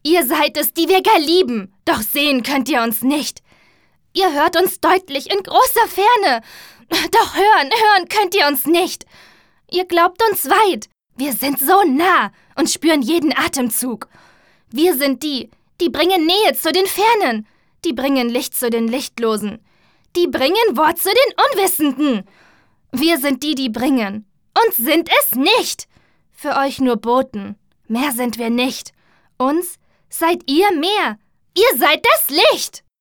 Ihr seid es, die wir gar lieben, doch sehen könnt ihr uns nicht. Ihr hört uns deutlich in großer Ferne, doch hören könnt ihr uns nicht. Ihr glaubt uns weit, wir sind so nah und spüren jeden Atemzug. Wir sind die bringen Nähe zu den Fernen, die bringen Licht zu den Lichtlosen, die bringen Wort zu den Unwissenden. Wir sind die bringen und sind es nicht. Für euch nur Boten, mehr sind wir nicht. Uns seid ihr mehr, ihr seid das Licht.